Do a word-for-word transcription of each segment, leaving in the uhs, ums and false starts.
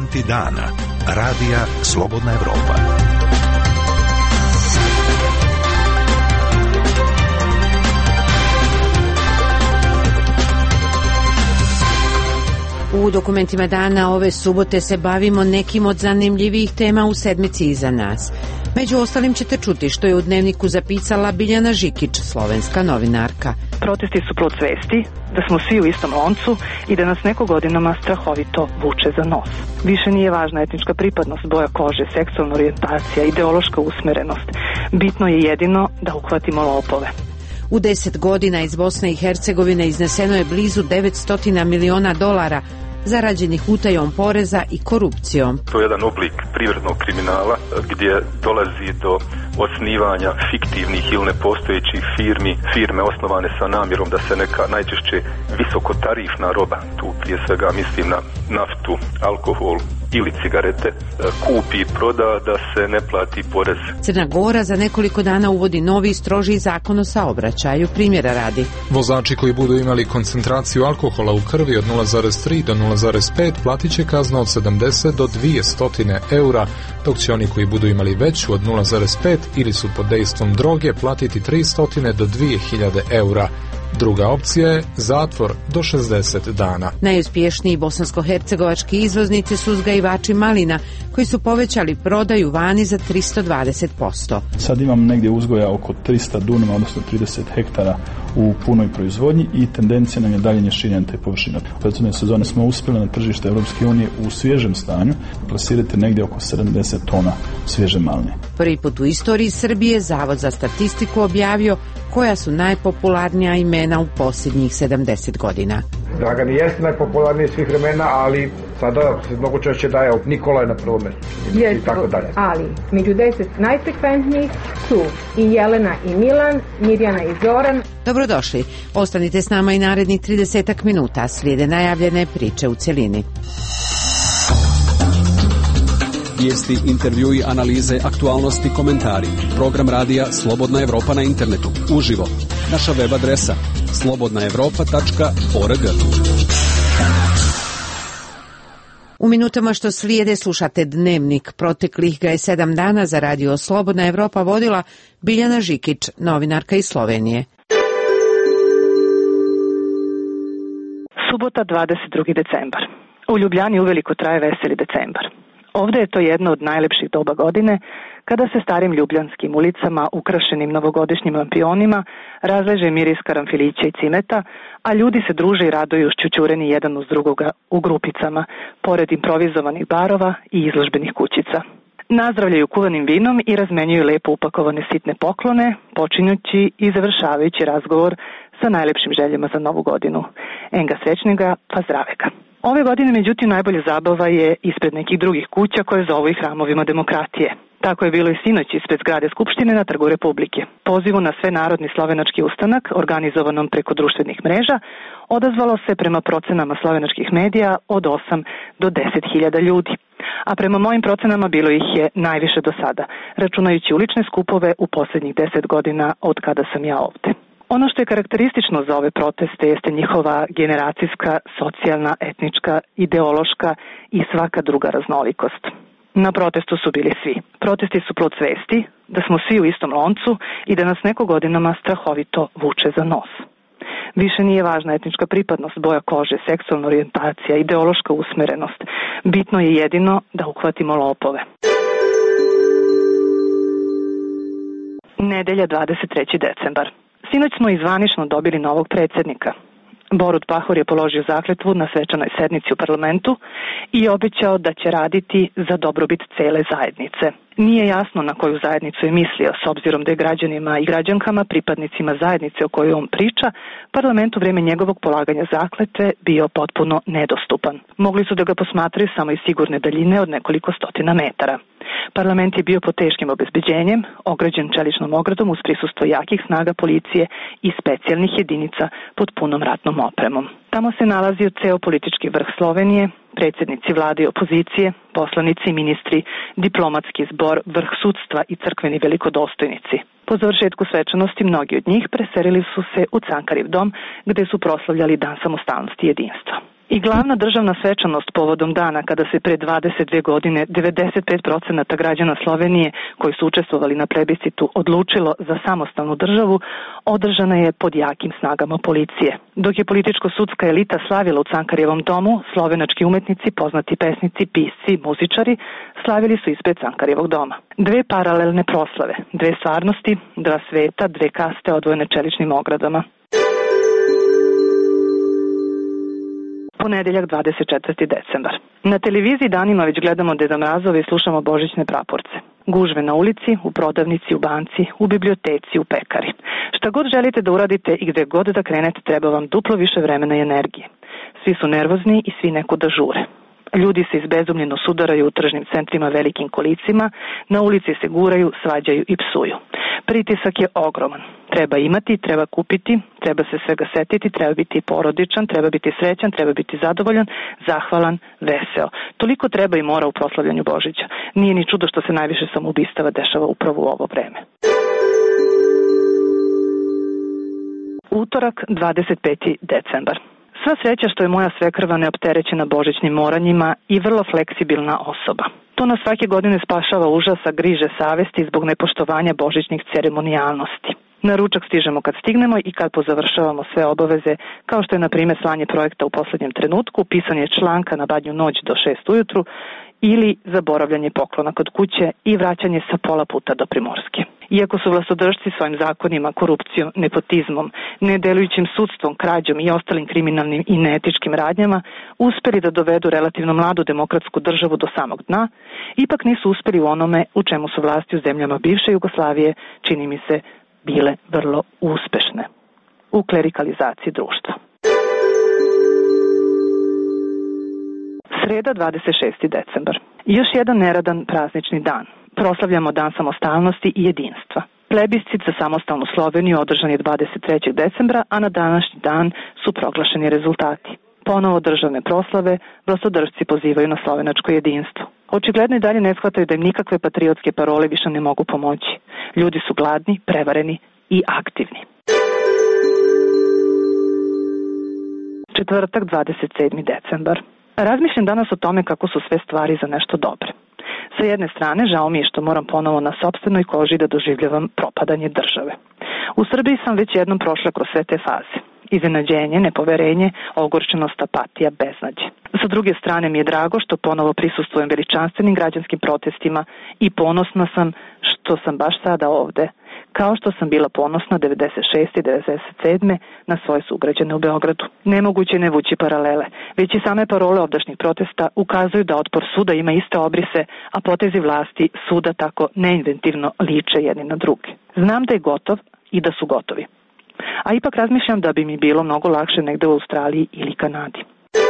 Momenti dana. Radija Slobodna Evropa. U dokumentima dana ove subote se bavimo nekim od zanimljivijih tema u sedmici iza nas. Među ostalim ćete čuti što je u Dnevniku zapisala Biljana Žikić, slovenska novinarka. Protesti su plod svesti da smo svi u istom loncu i da nas neko godinama strahovito vuče za nos. Više nije važna etnička pripadnost, boja kože, seksualna orijentacija, ideološka usmerenost. Bitno je jedino da uhvatimo lopove. U deset godina iz Bosne i Hercegovine izneseno je blizu devetsto miliona dolara zarađenih utajom poreza i korupcijom. To je jedan oblik privrednog kriminala gdje dolazi do osnivanja fiktivnih ili nepostojećih firmi, firme osnovane sa namjerom da se neka najčešće visokotarifna roba, tu prije svega mislim na naftu, alkohol ili cigarete, kupi i proda da se ne plati porez. Crna Gora za nekoliko dana uvodi novi strožiji zakon o saobraćaju, primjera radi. Vozači koji budu imali koncentraciju alkohola u krvi od nula zarez tri do nula zarez pet platit će kaznu od sedamdeset do dvjesto eura, dok će oni koji budu imali veću od nula zarez pet ili su pod dejstvom droge platiti tristo do dvije hiljade eura. Druga opcija je zatvor do šezdeset dana. Najuspješniji bosansko-hercegovački izvoznici su uzgajivači malina, koji su povećali prodaju vani za tristo dvadeset posto. Sad imam negdje uzgoja oko tristo dunuma, odnosno trideset hektara u punoj proizvodnji i tendencija nam je dalje širenja te površine. U prethodne sezone smo uspjeli na tržište Europske unije u svježem stanju plasirati negdje oko sedamdeset tona svježe maline. Prvi put u istoriji Srbije Zavod za statistiku objavio koja su najpopularnija imena u posljednjih sedamdeset godina. Dragan jeste najpopularniji svih vremena, ali sada se mnogo češće daje Nikola je na prvom mjestu i tako dalje. Ali među deset najfrekventnijih su i Jelena i Milan, Mirjana i Zoran. Dobrodošli. Ostanite s nama i narednih tridesetak minuta. Slijede najavljene priče u cjelini. Vijesti, intervjui, analize, aktualnosti, komentari. Program radija Slobodna Evropa na internetu. Uživo. Naša web adresa slobodna evropa tačka org. U minutama što slijede slušate Dnevnik. Proteklih ga je sedam dana za radio Slobodna Evropa vodila Biljana Žikić, novinarka iz Slovenije. Subota, dvadeset drugi decembar. U Ljubljani uveliko traje veseli decembar. Ovdje je to jedno od najlepših doba godine, kada se starim ljubljanskim ulicama, ukrašenim novogodišnjim lampionima, razleže miris karanfilića i cimeta, a ljudi se druže i raduju šćućureni jedan uz drugoga u grupicama, pored improvizovanih barova i izložbenih kućica. Nazdravljaju kuvanim vinom i razmenjuju lepo upakovane sitne poklone, počinjući i završavajući razgovor sa najlepšim željama za novu godinu. Enga srećnega, pa zdravega. Ove godine, međutim, najbolja zabava je ispred nekih drugih kuća koje zovu i hramovima demokratije. Tako je bilo i sinoć ispred zgrade Skupštine na Trgu Republike. Pozivu na sve narodni slovenački ustanak, organizovanom preko društvenih mreža, odazvalo se prema procenama slovenačkih medija od osam do deset hiljada ljudi. A prema mojim procenama bilo ih je najviše do sada, računajući ulične skupove u posljednjih deset godina od kada sam ja ovdje. Ono što je karakteristično za ove proteste jeste njihova generacijska, socijalna, etnička, ideološka i svaka druga raznolikost. Na protestu su bili svi. Protesti su plod svesti da smo svi u istom loncu i da nas neko godinama strahovito vuče za nos. Više nije važna etnička pripadnost, boja kože, seksualna orijentacija, ideološka usmerenost. Bitno je jedino da uhvatimo lopove. Nedelja, dvadeset treći decembar. Sinoć smo izvanično dobili novog predsjednika. Borut Pahor je položio zakletvu na svečanoj sednici u parlamentu i obećao da će raditi za dobrobit cele zajednice. Nije jasno na koju zajednicu je mislio, s obzirom da je građanima i građankama, pripadnicima zajednice o kojoj on priča, parlament u vrijeme njegovog polaganja zakletve bio potpuno nedostupan. Mogli su da ga posmatraju samo iz sigurne daljine od nekoliko stotina metara. Parlament je bio pod teškim obezbeđenjem, ograđen čeličnom ogradom uz prisustvo jakih snaga policije i specijalnih jedinica pod punom ratnom opremom. Tamo se nalazio ceo politički vrh Slovenije, predsjednici vlade i opozicije, poslanici, ministri, diplomatski zbor, vrh sudstva i crkveni velikodostojnici. Po završetku svečanosti mnogi od njih preselili su se u Cankariv dom, gde su proslavljali Dan samostalnosti i jedinstva. I glavna državna svečanost povodom dana kada se pre dvadeset dve godine devedeset pet posto građana Slovenije koji su učestvovali na plebiscitu odlučilo za samostalnu državu, održana je pod jakim snagama policije. Dok je političko-sudska elita slavila u Cankarjevom domu, slovenački umetnici, poznati pesnici, pisci, muzičari slavili su ispred Cankarjevog doma. Dve paralelne proslave, dve stvarnosti, dva sveta, dve kaste odvojene čeličnim ogradama. Ponedeljak dvadeset četvrti decembar. Na televiziji danima već gledamo Deda Mrazove i slušamo božićne praporce. Gužve na ulici, u prodavnici, u banci, u biblioteci, u pekari. Šta god želite da uradite i gde god da krenete treba vam duplo više vremena i energije. Svi su nervozni i svi neko da žure. Ljudi se izbezumljeno sudaraju u tržnim centrima velikim kolicima, na ulici se guraju, svađaju i psuju. Pritisak je ogroman. Treba imati, treba kupiti, treba se svega setiti, treba biti porodičan, treba biti srećan, treba biti zadovoljan, zahvalan, veseo. Toliko treba i mora u proslavljanju Božića. Nije ni čudo što se najviše samoubistava dešava upravo u ovo vreme. Utorak, dvadeset peti decembar. Sva sreća što je moja svekrva neopterećena božićnim moranjima i vrlo fleksibilna osoba. To nas svake godine spašava užasa, griže savesti zbog nepoštovanja božićnih ceremonijalnosti. Na ručak stižemo kad stignemo i kad pozavršavamo sve obaveze, kao što je na primjer slanje projekta u poslednjem trenutku, pisanje članka na badnju noć do šest ujutru ili zaboravljanje poklona kod kuće i vraćanje sa pola puta do Primorske. Iako su vlastodržci svojim zakonima, korupcijom, nepotizmom, nedelujućim sudstvom, krađom i ostalim kriminalnim i neetičkim radnjama uspeli da dovedu relativno mladu demokratsku državu do samog dna, ipak nisu uspeli u onome u čemu su vlasti u zemljama bivše Jugoslavije, čini mi se, bile vrlo uspešne. U klerikalizaciji društva. Sreda, dvadeset šesti decembar. Još jedan neradan praznični dan. Proslavljamo Dan samostalnosti i jedinstva. Plebiscit za samostalnu Sloveniju održan je dvadeset trećeg decembra, a na današnji dan su proglašeni rezultati. Ponovo državne proslave, vlastodržci pozivaju na slovenačko jedinstvo. Očigledno i dalje ne shvataju da im nikakve patriotske parole više ne mogu pomoći. Ljudi su gladni, prevareni i aktivni. Četvrtak, dvadeset sedmi decembar. Razmišljam danas o tome kako su sve stvari za nešto dobre. Sa jedne strane, žao mi je što moram ponovo na sopstvenoj koži da doživljavam propadanje države. U Srbiji sam već jednom prošla kroz sve te faze. Iznenađenje, nepoverenje, ogorčenost, apatija, beznađe. Sa druge strane mi je drago što ponovo prisustvujem veličanstvenim građanskim protestima i ponosna sam što sam baš sada ovde, kao što sam bila ponosna devedeset šeste i devedeset sedme na svoje sugrađane u Beogradu. Nemoguće ne vući paralele, već i same parole ovdašnjih protesta ukazuju da otpor suda ima iste obrise, a potezi vlasti suda tako neinventivno liče jedni na druge. Znam da je gotov i da su gotovi. A ipak razmišljam da bi mi bilo mnogo lakše negde u Australiji ili Kanadi.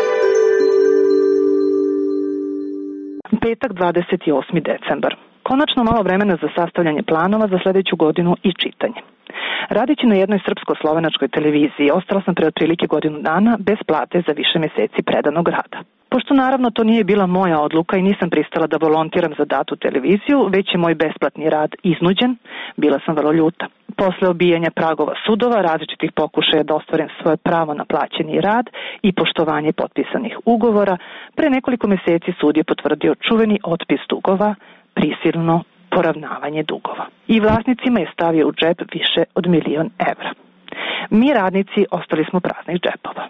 Petak, dvadeset osmi decembar. Konačno malo vremena za sastavljanje planova za sledeću godinu i čitanje. Radići na jednoj srpsko-slovenačkoj televiziji, ostala sam pre otprilike godinu dana bez plate za više meseci predanog rada. Pošto naravno to nije bila moja odluka i nisam pristala da volontiram za datu televiziju, već je moj besplatni rad iznuđen, bila sam vrlo ljuta. Posle obijanja pragova sudova, različitih pokušaja da ostvarim svoje pravo na plaćeni rad i poštovanje potpisanih ugovora, pre nekoliko meseci sud je potvrdio čuveni otpis dugova, prisilno poravnavanje dugova. I vlasnicima je stavio u džep više od milion evra. Mi radnici ostali smo praznih džepova.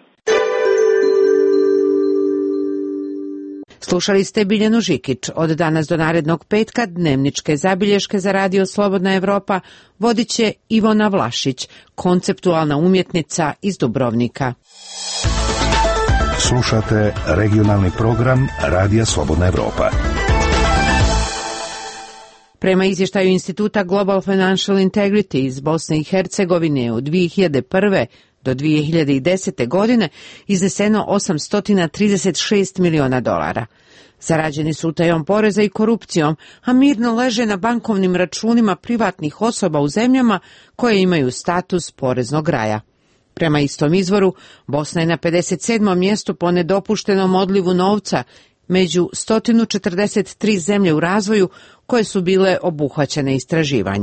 Slušali ste Biljanu Žikić. Od danas do narednog petka dnevničke zabilješke za radio Slobodna Evropa vodit će Ivona Vlašić, konceptualna umjetnica iz Dubrovnika. Slušate regionalni program Radija Slobodna Evropa. Prema izvještaju Instituta Global Financial Integrity iz Bosne i Hercegovine u dvije hiljade prve do dvije hiljade desete godine izneseno osamsto trideset šest miliona dolara. Zarađeni su utajom poreza i korupcijom, a mirno leže na bankovnim računima privatnih osoba u zemljama koje imaju status poreznog raja. Prema istom izvoru, Bosna je na pedeset sedmom mjestu po nedopuštenom odlivu novca među sto četrdeset tri zemlje u razvoju koje su bile obuhvaćene istraživanjem.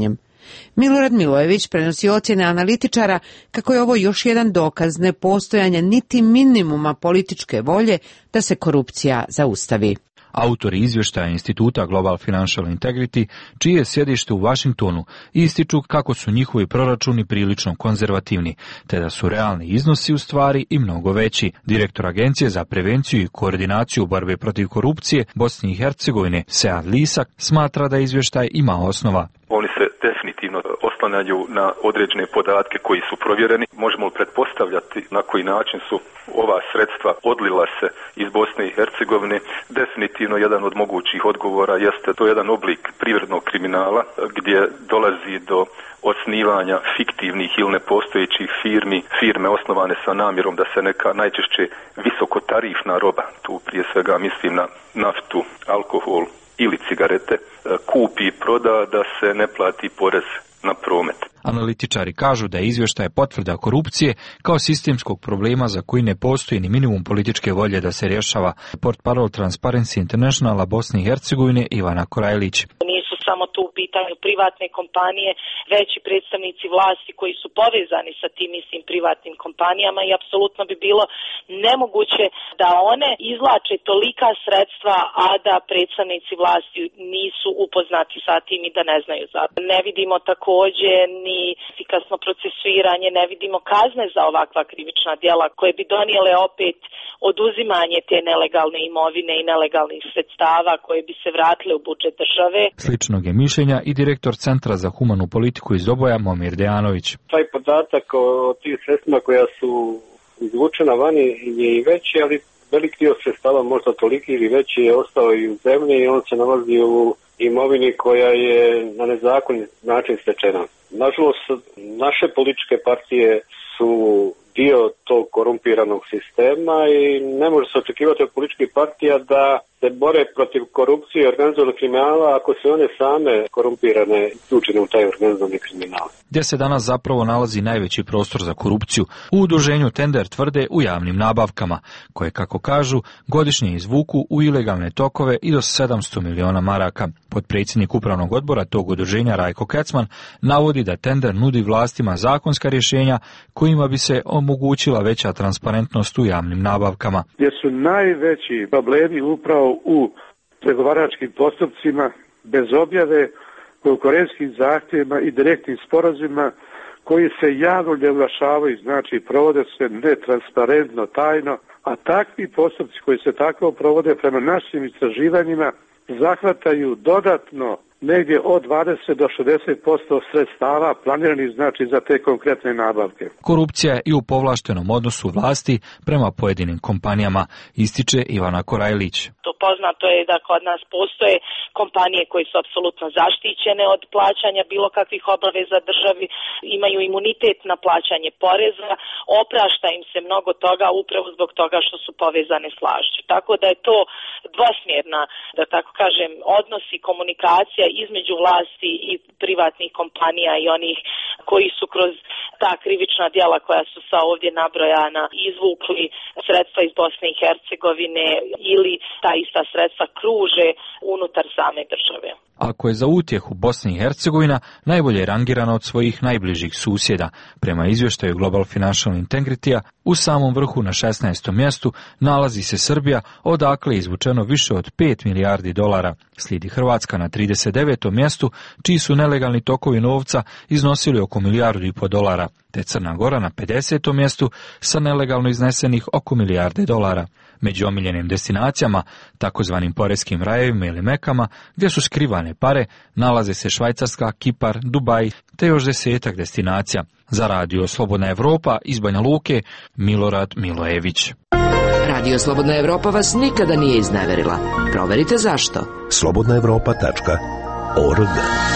Milorad Milojević prenosi ocjene analitičara kako je ovo još jedan dokaz nepostojanja niti minimuma političke volje da se korupcija zaustavi. Autori izvještaja Instituta Global Financial Integrity, čije je sjedište u Washingtonu, ističu kako su njihovi proračuni prilično konzervativni, te da su realni iznosi u stvari i mnogo veći. Direktor Agencije za prevenciju i koordinaciju borbe protiv korupcije Bosne i Hercegovine, Sead Lisak, smatra da izvještaj ima osnova. Oni se definitivno oslanjaju na određene podatke koji su provjereni. Možemo pretpostavljati na koji način su ova sredstva odlila se iz Bosne i Hercegovine. Definitivno jedan od mogućih odgovora jeste to jedan oblik privrednog kriminala gdje dolazi do osnivanja fiktivnih ili nepostojećih firmi, firme osnovane sa namjerom da se neka najčešće visokotarifna roba, tu prije svega mislim na naftu, alkohol ili cigarete, kupi i proda da se ne plati porez na promet. Analitičari kažu da je izvještaj potvrda korupcije kao sistemskog problema za koji ne postoji ni minimum političke volje da se rješava. Portparol Transparency Internationala Bosne i Hercegovine Ivana Korajlić. Samo tu u pitanju privatne kompanije, već i predstavnici vlasti koji su povezani sa tim istim privatnim kompanijama i apsolutno bi bilo nemoguće da one izvlače tolika sredstva, a da predstavnici vlasti nisu upoznati sa tim i da ne znaju za to. Ne vidimo također ni efikasno procesuiranje, ne vidimo kazne za ovakva krivična djela koje bi donijele opet oduzimanje te nelegalne imovine i nelegalnih sredstava koje bi se vratile u budžet države. Slično je mišljenja i direktor Centra za humanu politiku iz Doboja Momir Dejanović. Taj podatak o tih sredstvima koja su izvučena vani je i veći, ali velik dio sredstava, možda toliki ili veći, je ostao i u zemlji i on se nalazi u imovini koja je na nezakonit način stečena. Nažalost, naše političke partije su dio tog korumpiranog sistema i ne može se očekivati od političkih partija da se bore protiv korupcije i organizovanog kriminala ako se one same korumpirane uključene u taj organizovani kriminal. Gdje se danas zapravo nalazi najveći prostor za korupciju? U udruženju Tender tvrde u javnim nabavkama, koje, kako kažu, godišnje izvuku u ilegalne tokove i do sedamsto miliona maraka. Potpredsjednik upravnog odbora tog udruženja Rajko Kecman navodi da Tender nudi vlastima zakonska rješenja kojima bi se omogućila veća transparentnost u javnim nabavkama. Gdje su najveći problemi upravo u pregovaračkim postupcima bez objave, konkurentskim zahtjevima i direktnim sporazumima koji se javno ne oglašavaju, znači provode se netransparentno, tajno, a takvi postupci koji se tako provode prema našim istraživanjima zahvataju dodatno negdje od dvadeset do šezdeset posto sredstava planiranih znači za te konkretne nabavke. Korupcija je i u povlaštenom odnosu vlasti prema pojedinim kompanijama, ističe Ivana Korajlić. To poznato je da kod nas postoje kompanije koje su apsolutno zaštićene od plaćanja bilo kakvih obaveza državi, imaju imunitet na plaćanje poreza, oprašta im se mnogo toga upravo zbog toga što su povezane s vlašću. Tako da je to dvosmjerna, da tako kažem, odnos i komunikacija između vlasti i privatnih kompanija i onih koji su kroz ta krivična djela koja su sa ovdje nabrojana izvukli sredstva iz Bosne i Hercegovine ili ta ista sredstva kruže unutar same države. Ako je za utjehu Bosna i Hercegovina najbolje rangirana od svojih najbližih susjeda, prema izvještaju Global Financial Integrity-a, u samom vrhu na šesnaestom mjestu nalazi se Srbija, odakle je izvučeno više od pet milijardi dolara. Slijedi Hrvatska na trideset devetom mjestu, čiji su nelegalni tokovi novca iznosili oko milijardu i po dolara, te Crna Gora na pedesetom mjestu sa nelegalno iznesenih oko milijarde dolara. Među omiljenim destinacijama, takozvanim poreskim rajevima ili mekama, gdje su skrivane pare, nalaze se Švajcarska, Kipar, Dubaj, te još desetak destinacija. Za Radio Slobodna Evropa iz Banja Luke, Milorad Milojević. Radio Slobodna Evropa vas nikada nije izneverila. Proverite zašto. slobodna evropa tačka org.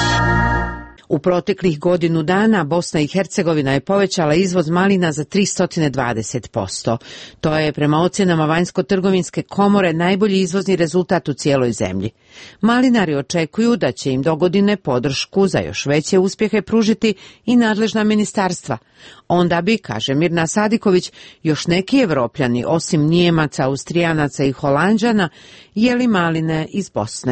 U proteklih godinu dana Bosna i Hercegovina je povećala izvoz malina za tristo dvadeset posto. To je prema ocjenama Vanjsko-trgovinske komore najbolji izvozni rezultat u cijeloj zemlji. Malinari očekuju da će im dogodine podršku za još veće uspjehe pružiti i nadležna ministarstva. Onda bi, kaže Mirna Sadiković, još neki Evropljani, osim Nijemaca, Austrijanaca i Holanđana, jeli maline iz Bosne.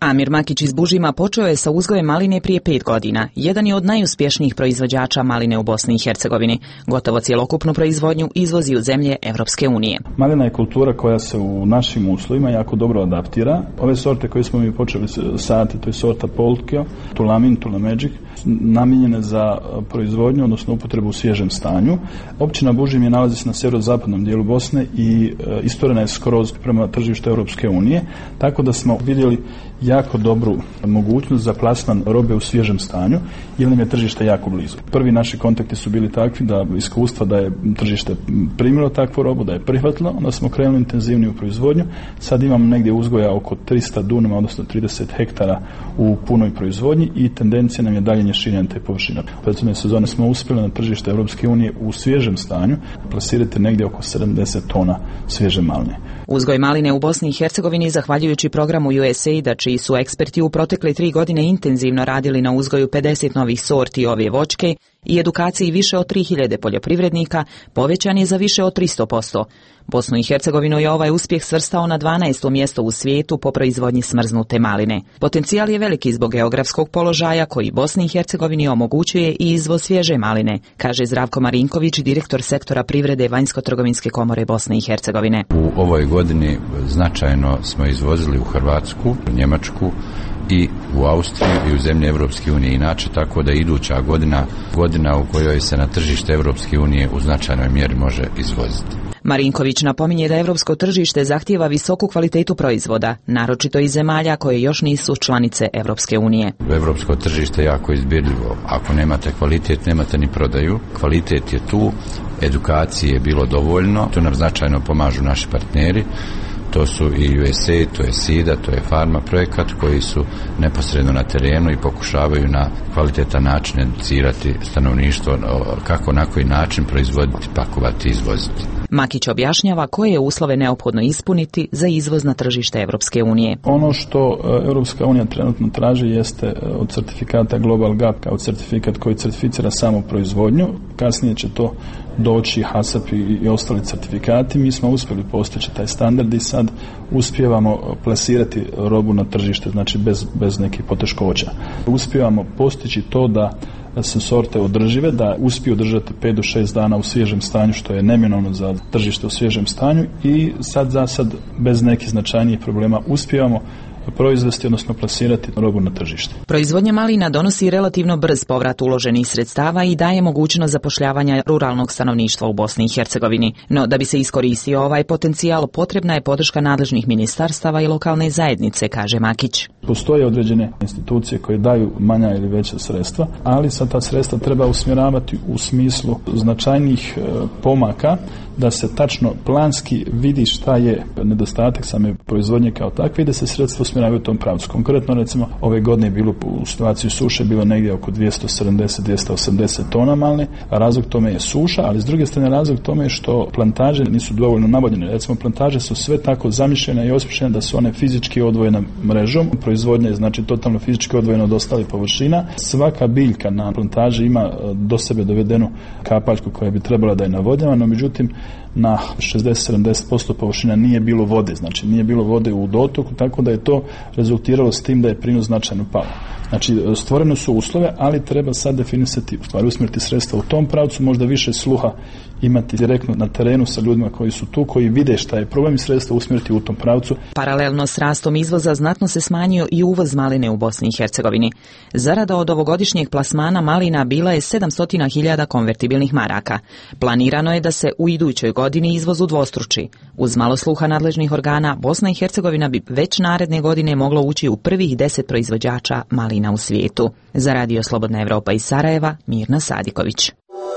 Amir Makić iz Bužima počeo je sa uzgojem maline prije pet godina. Jedan je od najuspješnijih proizvođača maline u Bosni i Hercegovini. Gotovo cjelokupnu proizvodnju izvozi u zemlje Evropske unije. Malina je kultura koja se u našim uslovima jako dobro adaptira. Ove sorte koje smo mi počeli saditi, to je sorta Polkio, Tulamin, Tulamagic, namijenjene za proizvodnju, odnosno upotrebu u svježem stanju. Općina Bužim je nalazi se na sjeverozapadnom dijelu Bosne i e, istorena je skroz prema tržištu Europske unije, tako da smo vidjeli jako dobru mogućnost za plasman robe u svježem stanju, jer nam je tržište jako blizu. Prvi naši kontakti su bili takvi da iskustva da je tržište primilo takvu robu, da je prihvatilo, onda smo krenuli intenzivniju proizvodnju. Sad imamo negdje uzgoja oko tristo dunama, odnosno trideset hektara u punoj proizvodnji i tendencija nam je dalje širenja te površine. U prethodne sezone smo uspjeli na tržište Europske unije u svježem stanju plasirati negdje oko sedamdeset tona svježe maline. Uzgoj maline u Bosni i Hercegovini, zahvaljujući programu U S A I D-a, čiji su eksperti u protekle tri godine intenzivno radili na uzgoju pedeset novih sorti ove voćke i edukaciji više od tri hiljade poljoprivrednika, povećan je za više od tristo posto. Bosnu i Hercegovinu je ovaj uspjeh svrstao na dvanaesto mjesto u svijetu po proizvodnji smrznute maline. Potencijal je veliki zbog geografskog položaja koji Bosni i Hercegovini omogućuje i izvoz svježe maline, kaže Zdravko Marinković, direktor sektora privrede Vanjsko-trgovinske komore Bosne i Hercegovine. U ovoj godini značajno smo izvozili u Hrvatsku, u Njemačku i u Austriju i u zemlje Evropske unije inače, tako da iduća godina godina u kojoj se na tržište Evropske unije u značajnoj mjeri može izvoziti. Marinković napominje da evropsko tržište zahtijeva visoku kvalitetu proizvoda, naročito iz zemalja koje još nisu članice Evropske unije. Evropsko tržište je jako izbirljivo. Ako nemate kvalitet, nemate ni prodaju. Kvalitet je tu, edukacije je bilo dovoljno, tu nam značajno pomažu naši partneri. To su i U S A I D, to je S I D A, to je Farma projekat koji su neposredno na terenu i pokušavaju na kvalitetan način educirati stanovništvo kako na koji način proizvoditi, pakovati i izvoziti. Makić objašnjava koje je uslove neophodno ispuniti za izvoz na tržište Evropske unije. Ono što Evropska unija trenutno traži jeste od certifikata Global Gap kao certifikat koji certificira samu proizvodnju. Kasnije će to doći HACCP i, i ostali certifikati. Mi smo uspjeli postići taj standard i sad uspijevamo plasirati robu na tržište, znači bez, bez nekih poteškoća. Uspijevamo postići to da su sorte održive, da uspiju održati pet do šest dana u svježem stanju, što je neminovno za tržište u svježem stanju, i sad za sad bez nekih značajnijih problema uspijevamo proizvesti, odnosno plasirati robu na tržište. Proizvodnja malina donosi relativno brz povrat uloženih sredstava i daje mogućnost zapošljavanja ruralnog stanovništva u Bosni i Hercegovini. No, da bi se iskoristio ovaj potencijal, potrebna je podrška nadležnih ministarstava i lokalne zajednice, kaže Makić. Postoje određene institucije koje daju manja ili veća sredstva, ali sad ta sredstva treba usmjeravati u smislu značajnih e, pomaka, da se tačno planski vidi šta je nedostatak same proizvodnje kao takve i da se sredstva usmjeravaju u tom pravcu. Konkretno, recimo, ove godine je bilo u situaciji suše bilo negdje oko dvjesto sedamdeset do dvjesto osamdeset tona maline, a razlog tome je suša, ali s druge strane razlog tome je što plantaže nisu dovoljno navodnjene. Recimo, plantaže su sve tako zamišljene i osmišljene da su one fizički odvojene mrežom. Proizvodnja je znači totalno fizički odvojena od ostalih površina. Svaka biljka na plantaži ima do sebe dovedenu kapaljku koja bi trebala da je navodnjava, no međutim na šezdeset do sedamdeset posto površina nije bilo vode, znači nije bilo vode u dotoku, tako da je to rezultiralo s tim da je prinos značajno pao. Znači, stvorene su uslove, ali treba sad definisati, u stvari usmjeriti sredstva u tom pravcu, možda više sluha imati direktno na terenu sa ljudima koji su tu, koji vide šta je problem i sredstva usmjeriti u tom pravcu. Paralelno s rastom izvoza znatno se smanjio i uvoz maline u Bosni i Hercegovini. Zarada od ovogodišnjeg plasmana malina bila je sedamsto hiljada konvertibilnih maraka. Planirano je da se u idućoj godini izvoz udvostruči. Uz malo sluha nadležnih organa, Bosna i Hercegovina bi već naredne godine moglo ući u prvih deset proizvođača malina u svijetu. Za Radio Slobodna Evropa iz Sarajeva, Mirna Sadiković.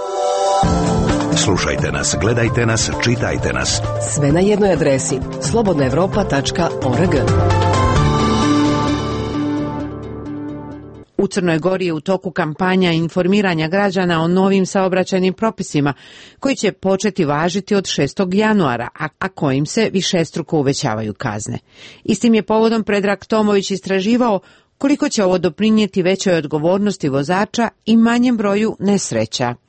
Slušajte nas, gledajte nas, čitajte nas. Sve na jednoj adresi slobodna evropa tačka org. U Crnoj Gori je u toku kampanja informiranja građana o novim saobraćajnim propisima koji će početi važiti od šestog januara, a, a kojim se višestruko uvećavaju kazne. Istim je povodom Predrag Tomović istraživao koliko će ovo doprinijeti većoj odgovornosti vozača i manjem broju nesreća.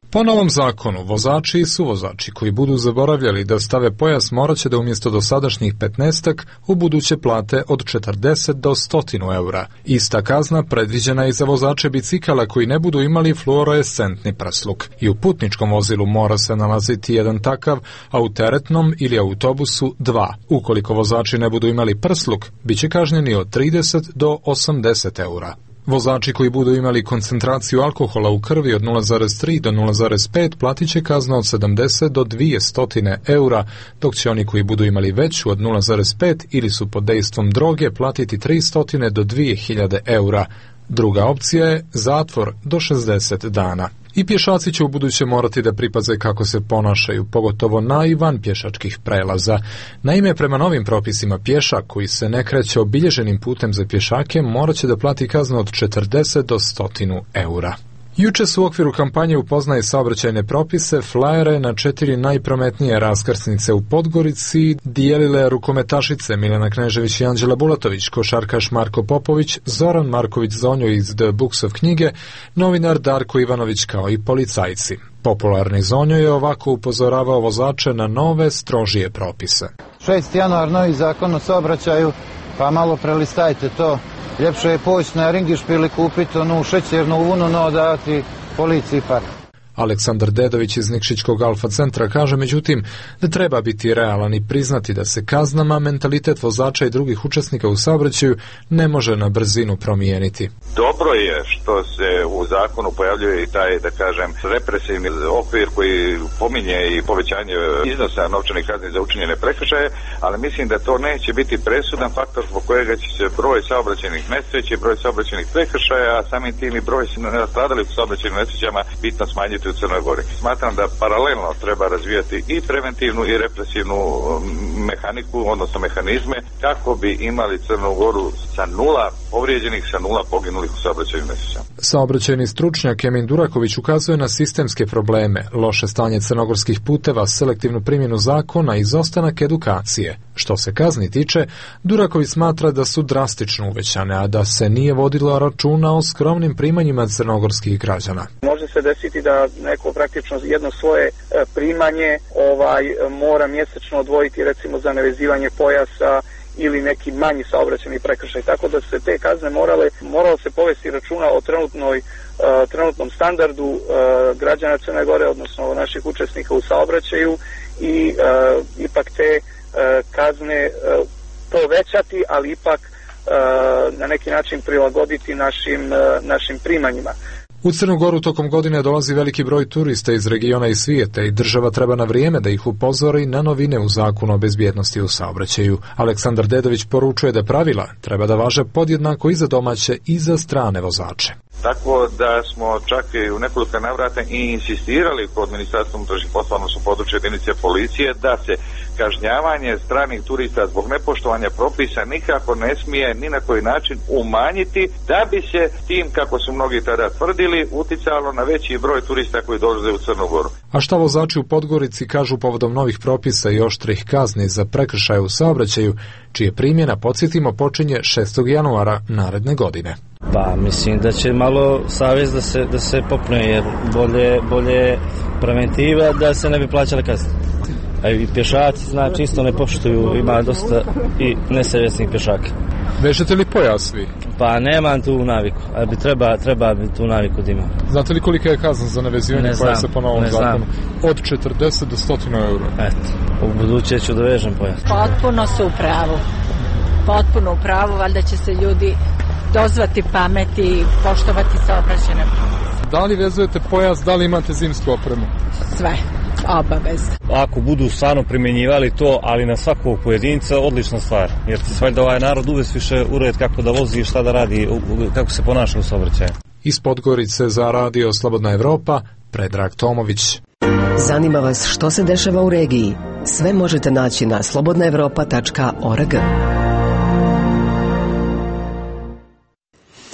Po novom zakonu, vozači i suvozači koji budu zaboravljali da stave pojas morat će da umjesto dosadašnjih petnaestak u buduće plate od četrdeset do sto eura. Ista kazna predviđena je i za vozače bicikala koji ne budu imali fluorescentni prsluk. I u putničkom vozilu mora se nalaziti jedan takav, a u teretnom ili autobusu dva. Ukoliko vozači ne budu imali prsluk, bit će kažnjeni od trideset do osamdeset eura. Vozači koji budu imali koncentraciju alkohola u krvi od nula zarez tri do nula zarez pet platit će kaznu od sedamdeset do dvjesto eura, dok će oni koji budu imali veću od nula zarez pet ili su pod dejstvom droge platiti tristo do dvije hiljade eura. Druga opcija je zatvor do šezdeset dana. I pješaci će u buduće morati da pripaze kako se ponašaju, pogotovo na i van pješačkih prelaza. Naime, prema novim propisima, pješak koji se ne kreće obilježenim putem za pješake morat će da plati kaznu od četrdeset do sto eura. Juče su u okviru kampanje Upoznaj saobraćajne propise flajere na četiri najprometnije raskrsnice u Podgorici dijelile rukometašice Milena Knežević i Anđela Bulatović, košarkaš Marko Popović, Zoran Marković Zonjo iz The Books of knjige, novinar Darko Ivanović kao i policajci. Popularni Zonjo je ovako upozoravao vozače na nove, strožije propise. šesti januar, novi zakon o saobraćaju, pa malo prelistajte to. Ljepše je poći na ringišpil i kupiti onu šećernu vunu, no dati policiji par. Aleksandar Dedović iz Nikšićkog Alfa centra kaže međutim da treba biti realan i priznati da se kaznama mentalitet vozača i drugih učesnika u saobraćaju ne može na brzinu promijeniti. Dobro je što se u zakonu pojavljuje i taj, da kažem, represivni okvir koji pominje i povećanje iznosa novčanih kazni za učinjene prekršaje, ali mislim da to neće biti presudan faktor zbog kojega će se broj saobraćajnih nesreća i broj saobraćajnih prekršaja, a samim tim i broj nastradalih u saobraćajnim nesrećama bitno smanjiti u Crnoj Gori. Smatram da paralelno treba razvijati i preventivnu i represivnu mehaniku, odnosno mehanizme, kako bi imali Crnu Goru sa nula povrijeđenih, sa nula poginulih u saobraćajnim nesrećama. Saobraćajni stručnjak Emin Duraković ukazuje na sistemske probleme, loše stanje crnogorskih puteva, selektivnu primjenu zakona i izostanak edukacije. Što se kazni tiče, Duraković smatra da su drastično uvećane, a da se nije vodilo računa o skromnim primanjima crnogorskih građana. Može se desiti da neko praktično jedno svoje primanje ovaj mora mjesečno odvojiti recimo za nevezivanje pojasa ili neki manji saobraćajni prekršaj, tako da se te kazne morale, moralo se povesti računa o trenutnoj, uh, trenutnom standardu uh, građana Crne Gore, odnosno naših učesnika u saobraćaju i uh, ipak te uh, kazne uh, povećati, ali ipak uh, na neki način prilagoditi našim, uh, našim primanjima. U Crnu Goru tokom godine dolazi veliki broj turista iz regiona i svijeta i država treba na vrijeme da ih upozori na novine u zakonu o bezbjednosti u saobraćaju. Aleksandar Dedović poručuje da pravila treba da važe podjednako i za domaće i za strane vozače. Tako da smo čak i u nekoliko navrata i insistirali kod Ministarstva unutrašnjih poslova, odnosno područja jedinice policije, da se kažnjavanje stranih turista zbog nepoštovanja propisa nikako ne smije ni na koji način umanjiti, da bi se tim, kako su mnogi tada tvrdili, uticalo na veći broj turista koji dolaze u Crnu Goru. A šta vozači u Podgorici kažu povodom novih propisa i oštrih kazni za prekršaje u saobraćaju, čije primjena, podsjetimo, počinje šestog januara naredne godine? Pa mislim da će malo savjest da se, da se popne, jer bolje, bolje preventiva da se ne bi plaćale kazne. A i pješaci, znači, isto ne poštuju, ima dosta i nesavjesnih pješaka. Vežete li pojas vi? Pa nemam tu naviku, ali bi treba, treba bi tu naviku da imam. Znate li kolika je kazna za nevezivanje pojasa po novom zakonu? Od četrdeset do sto eura. Eto, u buduće ću da vežem pojas. Potpuno su u pravu. Potpuno u pravu, valjda će se ljudi dozvati pameti i poštovati saobraćajne propise. Da li vezujete pojas, da li imate zimsku opremu? Sve, obavezno. Ako budu stvarno primjenjivali to, ali na svakog pojedinca, odlična stvar. Jer će valjda ovaj narod uvijek više ured kako da vozi i šta da radi, kako se ponaša u saobraćaju. Iz Podgorice za radio Slobodna Evropa, Predrag Tomović. Zanima vas što se dešava u regiji? Sve možete naći na slobodna evropa tačka org.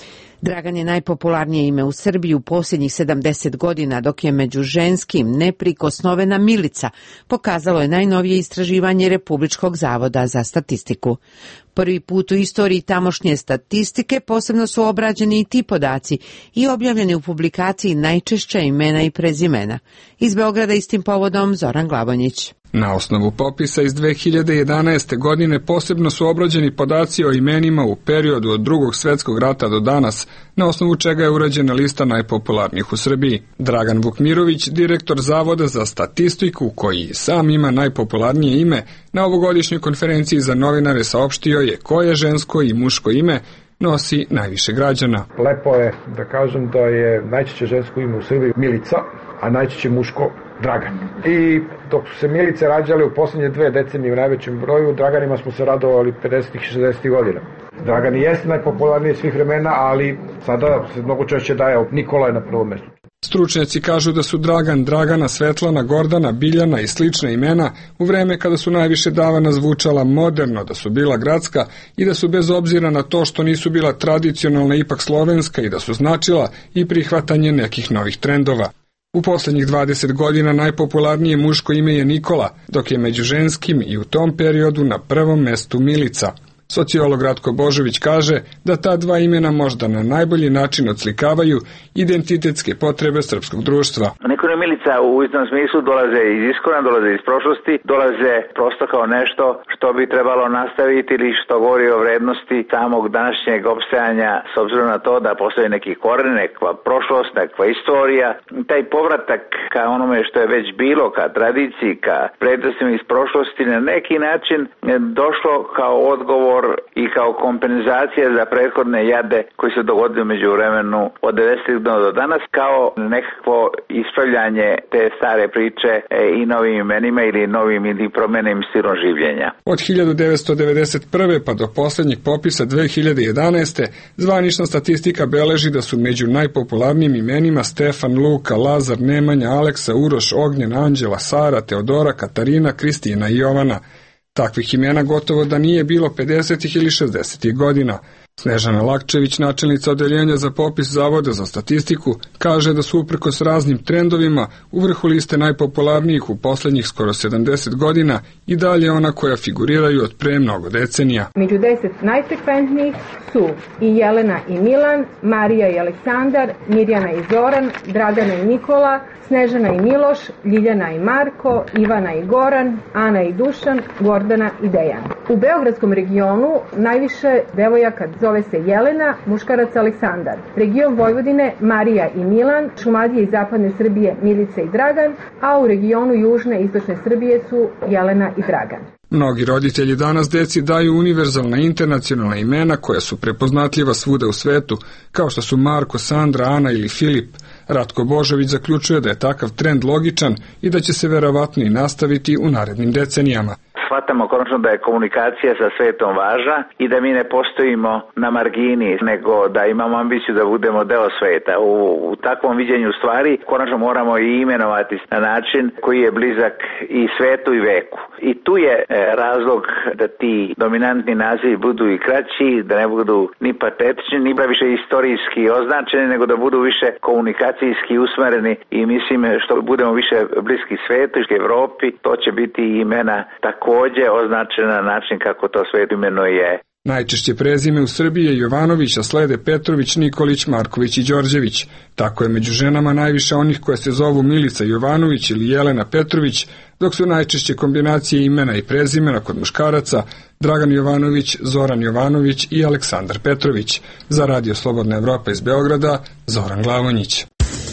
Dragan je najpopularnije ime u Srbiji u posljednjih sedamdeset godina, dok je među ženskim neprikosnovena Milica, pokazalo je najnovije istraživanje Republičkog zavoda za statistiku. Prvi put u istoriji tamošnje statistike posebno su obrađeni i ti podaci i objavljeni u publikaciji najčešća imena i prezimena. Iz Beograda istim povodom Zoran Glavonjić. Na osnovu popisa iz dve hiljade jedanaeste. godine posebno su obrađeni podaci o imenima u periodu od Drugog svjetskog rata do danas, na osnovu čega je urađena lista najpopularnijih u Srbiji. Dragan Vukmirović, direktor Zavoda za statistiku, koji sam ima najpopularnije ime, na ovogodišnjoj konferenciji za novinare saopštio je koje žensko i muško ime nosi najviše građana. Lepo je da kažem da je najčešće žensko ime u Srbiji Milica, a najčešće muško Dragan. I dok su se Milice rađale u posljednje dve decenije u najvećem broju, Draganima smo se radovali pedesetih i šezdesetih godina. Dragan jeste najpopularniji svih vremena, ali sada se mnogo češće daje Nikola je na prvom mjestu. Stručnjaci kažu da su Dragan, Dragana, Svetlana, Gordana, Biljana i slična imena u vreme kada su najviše davana zvučala moderno, da su bila gradska i da su bez obzira na to što nisu bila tradicionalna ipak slovenska i da su značila i prihvatanje nekih novih trendova. U posljednjih dvadeset godina najpopularnije muško ime je Nikola, dok je među ženskim i u tom periodu na prvom mestu Milica. Sociolog Ratko Božović kaže da ta dva imena možda na najbolji način odslikavaju identitetske potrebe srpskog društva. Nikola i Milica u istom smislu dolaze iz iskona, dolaze iz prošlosti, dolaze prosto kao nešto što bi trebalo nastaviti ili što govori o vrednosti samog današnjeg opstajanja, s obzirom na to da postoji neki koren, nekakva prošlost, nekakva istorija. Taj povratak ka onome što je već bilo, ka tradiciji, ka prednostima iz prošlosti, na neki način došlo kao odgovor i kao kompenzacija za prethodne jade koji se dogodili među vremenu od devedesetih do danas, kao nekakvo ispravljanje te stare priče i novim imenima ili novim ili promenim stilom življenja. Od hiljadu devetsto devedeset prve. pa do posljednjeg popisa dve hiljade jedanaeste. zvanična statistika beleži da su među najpopularnijim imenima Stefan, Luka, Lazar, Nemanja, Aleksa, Uroš, Ognjen, Anđela, Sara, Teodora, Katarina, Kristina i Jovana. Takvih imena gotovo da nije bilo pedesetih ili šezdesetih godina. Snežana Lakčević, načelnica odeljenja za popis Zavoda za statistiku, kaže da su uprkos raznim trendovima u vrhu liste najpopularnijih u posljednjih skoro sedamdeset godina i dalje ona koja figuriraju od pre mnogo decenija. Među deset najfrekventnijih su i Jelena i Milan, Marija i Aleksandar, Mirjana i Zoran, Dragana i Nikola, Snežana i Miloš, Ljiljana i Marko, Ivana i Goran, Ana i Dušan, Gordana i Dejan. U beogradskom regionu najviše devojaka zove se Jelena, muškarac Aleksandar. Region Vojvodine Marija i Milan, Šumadije i zapadne Srbije Milica i Dragan, a u regionu južne i istočne Srbije su Jelena i Dragan. Mnogi roditelji danas deci daju univerzalna internacionalna imena koja su prepoznatljiva svuda u svetu, kao što su Marko, Sandra, Ana ili Filip. Ratko Božović zaključuje da je takav trend logičan i da će se verovatno i nastaviti u narednim decenijama. Shvatamo konačno da je komunikacija sa svetom važna i da mi ne postojimo na margini, nego da imamo ambiciju da budemo deo sveta. U, u takvom viđenju stvari konačno moramo i imenovati na način koji je blizak i svetu i veku. I tu je e, razlog da ti dominantni nazivi budu i kraći, da ne budu ni patetični, ni više istorijski označeni, nego da budu više komunikacijski usmereni i mislim što budemo više bliski svetu i Evropi, to će biti imena također označena na način kako to svet imenuje. Najčešće prezime u Srbiji je Jovanović, a slede Petrović, Nikolić, Marković i Đorđević. Tako je među ženama najviše onih koje se zovu Milica Jovanović ili Jelena Petrović, dok su najčešće kombinacije imena i prezimena kod muškaraca Dragan Jovanović, Zoran Jovanović i Aleksandar Petrović. Za Radio Slobodna Evropa iz Beograda, Zoran Glavonjić.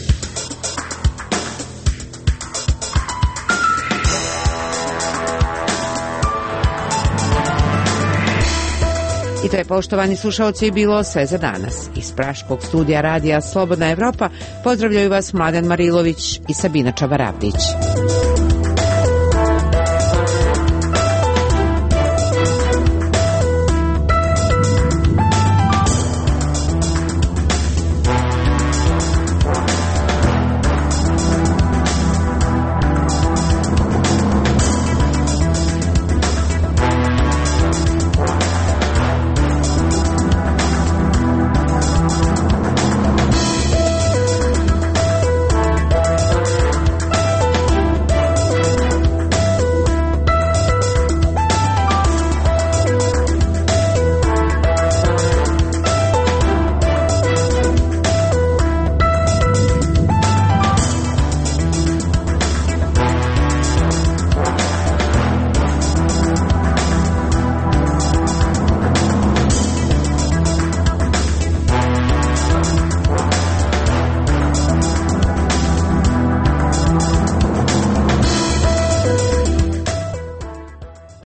I to je, poštovani slušalci, bilo sve za danas. Iz Praškog studija Radija Slobodna Evropa pozdravljaju vas Mladen Marilović i Sabina Čabaravdić.